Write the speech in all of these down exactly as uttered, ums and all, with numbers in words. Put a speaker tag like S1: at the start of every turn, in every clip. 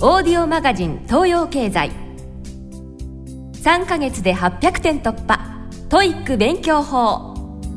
S1: オーディオマガジン東洋経済。さんかげつではっぴゃくてん突破、トイック勉強法。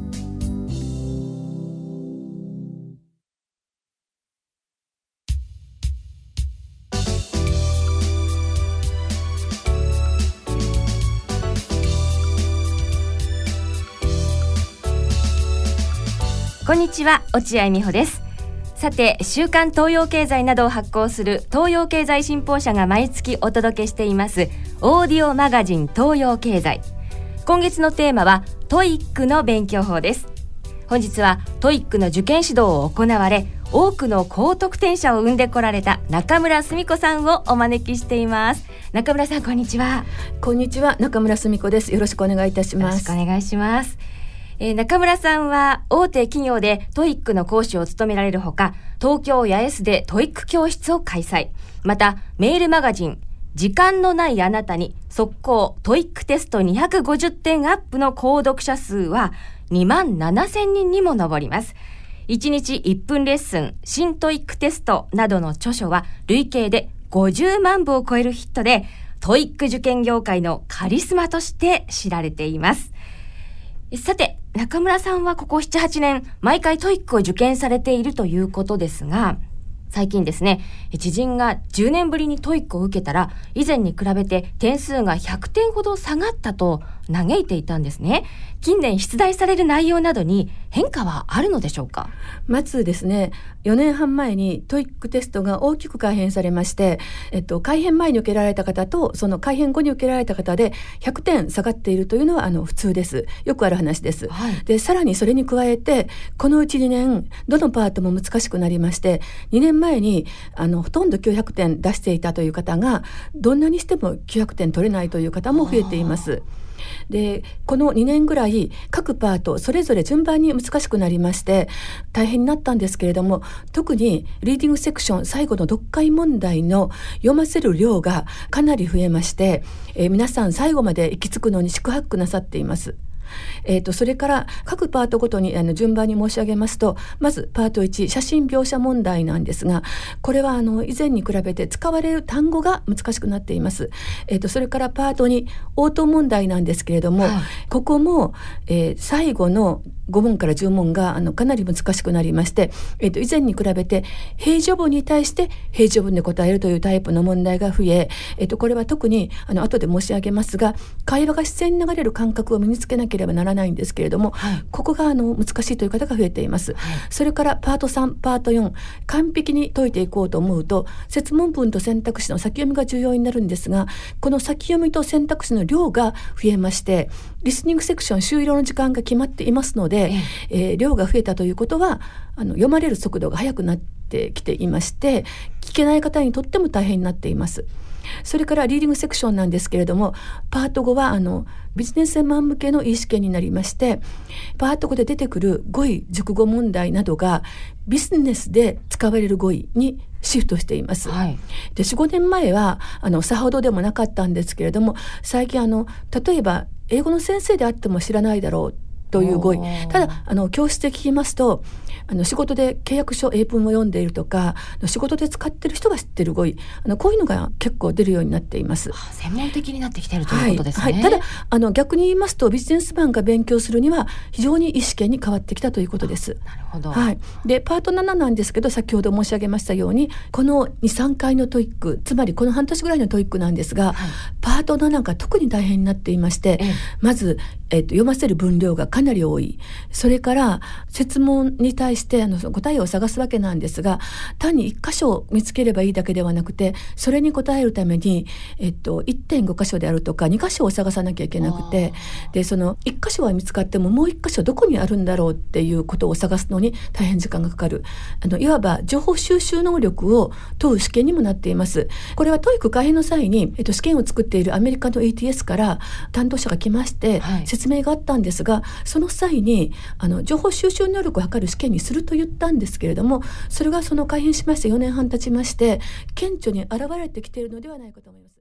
S1: こんにちは、落合美穂です。さて、週刊東洋経済などを発行する東洋経済新報社が毎月お届けしていますオーディオマガジン東洋経済。今月のテーマはトイックの勉強法です。本日はトイックの受験指導を行われ、多くの高得点者を生んでこられた中村澄子さんをお招きしています。中村さん、こんにちは。
S2: こんにちは、中村澄子です。よろしくお願いいたします。
S1: よろしくお願いします。えー、中村さんは大手企業でトイックの講師を務められるほか、東京八重洲でトイック教室を開催。またメールマガジン時間のないあなたに速攻トイックテストにひゃくごじゅってんアップの購読者数はにまんななせんにんにも上ります。いちにちいっぷんレッスン、新トイックテストなどの著書は累計でごじゅうまんぶを超えるヒットで、トイック受験業界のカリスマとして知られています。さて、中村さんはここななはちねん毎回トイックを受験されているということですが、最近ですね、知人がじゅうねんぶりにトイックを受けたら以前に比べて点数がひゃくてんほど下がったと嘆いていたんですね。近年出題される内容などに変化はあるのでしょうか？
S2: まずですね、よねんはんまえにトイックテストが大きく改編されまして、えっと、改編前に受けられた方とその改編後に受けられた方でひゃくてん下がっているというのはあの普通です。よくある話です、はい、でさらにそれに加えてこのうちにねんどのパートも難しくなりまして、にねんまえにあのほとんどきゅうひゃくてん出していたという方がどんなにしてもきゅうひゃくてん取れないという方も増えています。でこのにねんぐらい各パートそれぞれ順番に難しくなりまして大変になったんですけれども、特にリーディングセクション最後の読解問題の読ませる量がかなり増えまして、えー、皆さん最後まで行き着くのに四苦八苦なさっています。えー、とそれから各パートごとにあの順番に申し上げますと、まずパートいち、写真描写問題なんですが、これはあの以前に比べて使われる単語が難しくなっています。えー、とそれからパートに応答問題なんですけれども、はい、ここも、えー、最後のご問からじゅう問があのかなり難しくなりまして、えー、と以前に比べて平序文に対して平序文で答えるというタイプの問題が増え、えー、とこれは特にあの後で申し上げますが、会話が自然に流れる感覚を身につけなければならないんですけれども、はい、ここがあの難しいという方が増えています。はい、それからパートさん、パートよん、完璧に解いていこうと思うと設問文と選択肢の先読みが重要になるんですが、この先読みと選択肢の量が増えまして、リスニングセクション終了の時間が決まっていますので、ええー、量が増えたということはあの読まれる速度が速くなってきていまして、聞けない方にとっても大変になっています。それからリーディングセクションなんですけれども、パートごはあのビジネスマン向けのいい試験になりまして、パートごで出てくる語彙熟語問題などがビジネスで使われる語彙にシフトしています。はい、で よん、ごねんまえはあのさほどでもなかったんですけれども、最近あの例えば英語の先生であっても知らないだろうという語彙、ただあの教室で聞きますと、あの仕事で契約書英文を読んでいるとか、仕事で使っている人が知っている語彙、あのこういうのが結構出るようになっています。
S1: 専門的になってきているということですね。
S2: はいはい、ただあの逆に言いますと、ビジネスマンが勉強するには非常にいい試験に変わってきたということです。
S1: なるほど。
S2: はい、でパートなななんですけど、先ほど申し上げましたようにこのに、さんかいのトイック、つまりこの半年ぐらいのトイックなんですが、はい、パートななが特に大変になっていまして、ええ、まず、えっと、読ませる分量がかなり多い。それから設問に対してあの答えを探すわけなんですが、単にいっ箇所を見つければいいだけではなくて、それに答えるために、えっと、いってんご 箇所であるとかに箇所を探さなきゃいけなくて、でそのいっ箇所は見つかってももういっ箇所どこにあるんだろうっていうことを探すのに大変時間がかかる、あのいわば情報収集能力を問う試験にもなっています。これはトイック改編の際に、えっと、試験を作っているアメリカの イーティーエス から担当者が来まして、はい、説明があったんですが、その際にあの情報収集能力を測る試験にすると言ったんですけれども、それがその改編しましてよねんはん経ちまして顕著に現れてきているのではないかと思います。